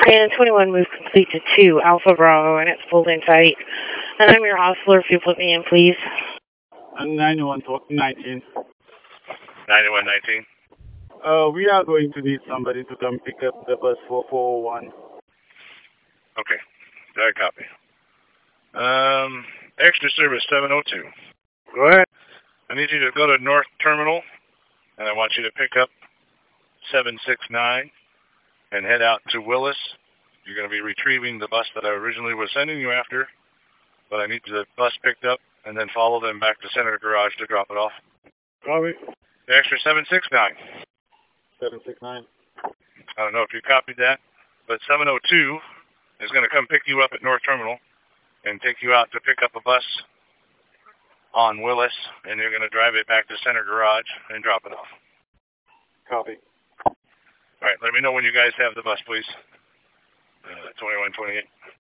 And 21 move complete to 2, Alpha Bravo, and it's pulled in tight. And I'm your hostler, if you put me in, please. 9119. 9119. We are going to need somebody to come pick up the bus 4401. Okay. I copy. Extra service 702. Go ahead. I need you to go to North Terminal, and I want you to pick up 769 and head out to Willis. You're going to be retrieving the bus that I originally was sending you after, but I need the bus picked up and then follow them back to Senator Garage to drop it off. Copy. Extra 769. 769. I don't know if you copied that, but 702 is going to come pick you up at North Terminal and take you out to pick up a bus on Willis, and you're going to drive it back to Center Garage and drop it off. Copy. All right, let me know when you guys have the bus, please. 2128.